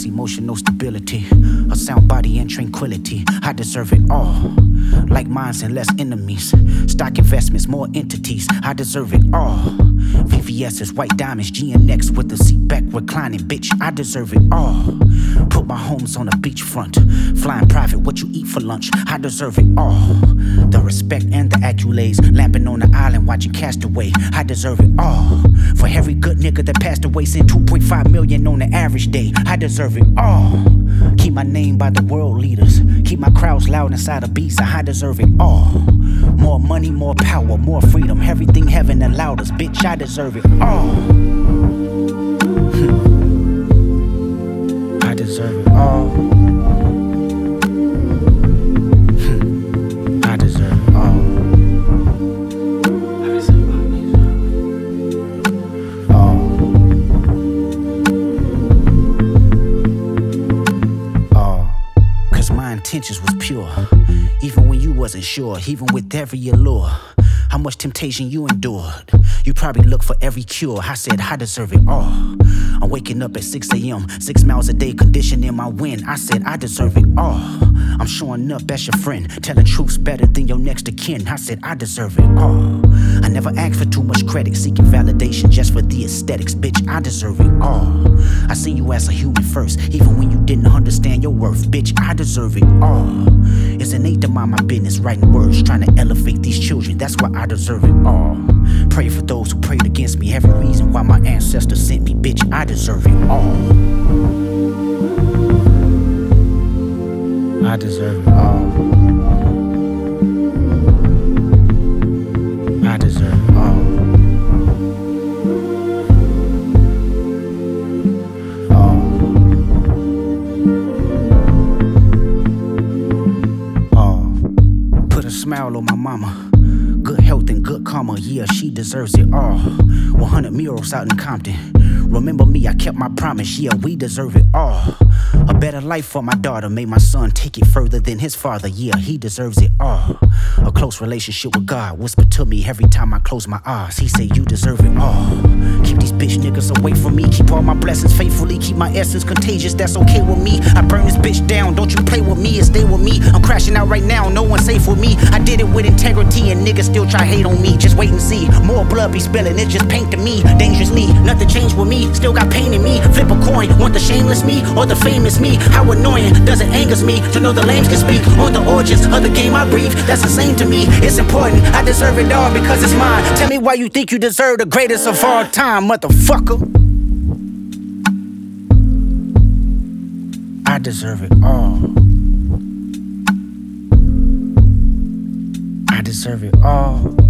lost emotional stability, a sound body and tranquility. I deserve it all. Like minds and less enemies, stock investments, more entities. I deserve it all. VVS's white diamonds, GNX with the seat back reclining, bitch. I deserve it all. Put my homes on a beachfront, flying private. What you eat for lunch? I deserve it all. The respect and the accolades, lamping on the island watching Castaway. I deserve it all. For every good nigga that passed away, send 2.5 million on the average day. I deserve it all. Keep my name by the world leaders, keep my crowds loud inside a beast. I deserve it all. More money, more power, more freedom, everything heaven allowed us, bitch. I deserve it all. I deserve it all. I deserve it all. Cause my intentions was pure, even when you wasn't sure, even with every allure. How much temptation you endured. You probably look for every cure. I said I deserve it all. I'm waking up at 6 a.m., 6 miles a day, conditioning my wind. I said I deserve it all. I'm showing up as your friend, telling truths better than your next of kin. I said I deserve it all. I never asked for too much credit, seeking validation just for the aesthetics. Bitch, I deserve it all. I see you as a human first, even when you didn't understand your worth. Bitch, I deserve it all. It's innate to mind my business, writing words, trying to elevate these children. That's why I deserve it all. Pray for those who prayed against me, every reason why my ancestors sent me. Bitch, I deserve it all. I deserve it all. I deserve it all. Put a smile on my mama. Good health and good karma, yeah, she deserves it all. 100 murals out in Compton. Remember me, I kept my promise, yeah, we deserve it all. A better life for my daughter, made my son take it further than his father, yeah, he deserves it all. A close relationship with God, whisper to me every time I close my eyes. He say you deserve it all. Keep these bitch niggas away from me, keep all my blessings faithfully, keep my essence contagious, that's okay with me. I burn this bitch down, don't you play with me and stay with me. I'm crashing out right now, no one's safe with me. I did it with integrity and niggas still try hate on me. Just wait and see, more blood be spilling, it's just paint to me. Dangerously, nothing changed with me, still got pain in me. Flip a coin, want the shameless me or the famous me? How annoying does it angers me to know the lames can speak on the origins of the game I breathe? That's insane to me, it's important, I deserve it all because it's mine. Tell me why you think you deserve the greatest of all time, motherfucker. I deserve it all. I deserve it all.